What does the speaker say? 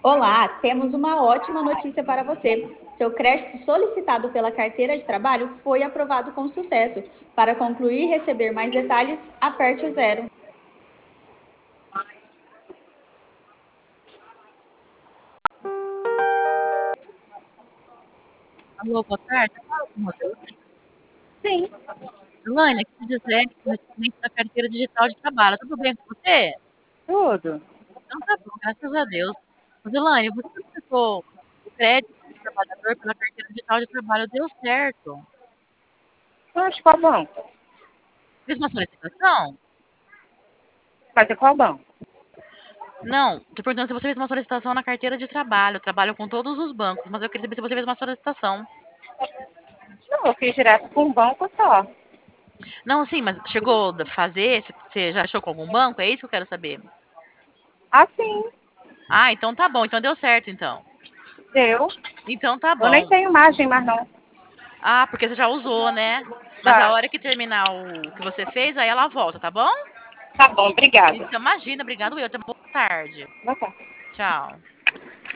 Olá, temos uma ótima notícia para você. Seu crédito solicitado pela carteira de trabalho foi aprovado com sucesso. Para concluir e receber mais detalhes, aperte o zero. Alô, boa tarde. Fala com você. Sim, Elaine, aqui diz Gisele, correspondente da carteira digital de trabalho. Tudo bem com você? tudo. Então tá bom, graças a Deus. Mas, Elaine, você solicitou o crédito do trabalhador pela carteira digital de trabalho. Deu certo. Mas qual banco? Fez uma solicitação? Mas é qual banco? Não, tô perguntando se você fez uma solicitação na carteira de trabalho. Eu trabalho com todos os bancos, mas eu queria saber se você fez uma solicitação. Não, eu fiz direto com um banco só. Não, sim, mas chegou a fazer? Você já achou com algum banco? É isso que eu quero saber. Assim, Ah, então tá bom. Então deu certo, então. deu. Então tá Eu nem bom. tenho margem mais não. Ah, porque você já usou, né? Mas a Tá, hora que terminar o que você fez, aí ela volta, tá bom? tá bom, obrigada. Então, imagina, obrigado, eu. Boa tarde. Boa tarde. Tchau.